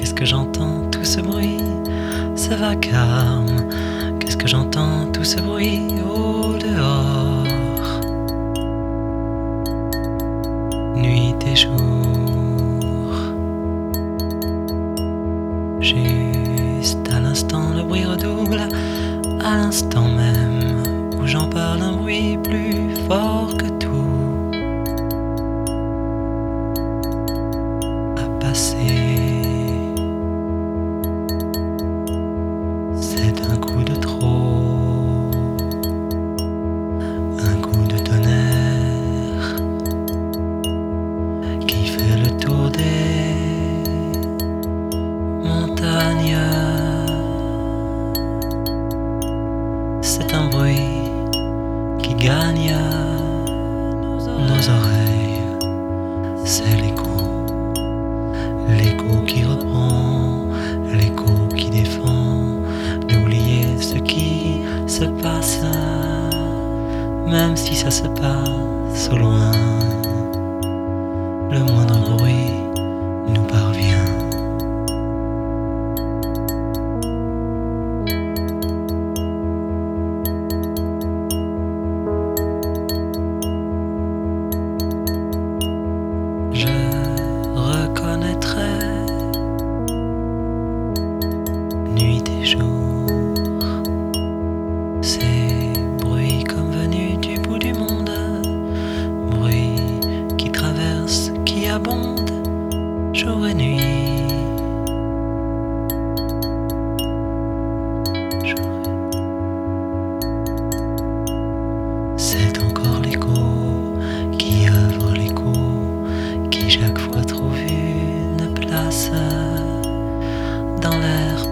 Qu'est-ce que j'entends, tout ce bruit, ce vacarme? Qu'est-ce que j'entends, tout ce bruit au dehors? Nuit et jour, juste à l'instant le bruit redouble, à l'instant même où j'en parle, un bruit plus fort que tout a passé. C'est un coup de trop, un coup de tonnerre qui fait le tour des montagnes. C'est un bruit qui gagne nos oreilles. C'est l'écho, l'écho qui reprend, l'écho qui défend d'oublier ce qui se passe, même si ça se passe au loin. Le moindre bruit nous parvient. Je reconnaîtrai nuit et jour ces bruits comme venus du bout du monde, bruits qui traversent, qui abondent jour et nuit. C'est encore l'écho qui œuvre, l'écho qui chaque fois trouve une place dans l'air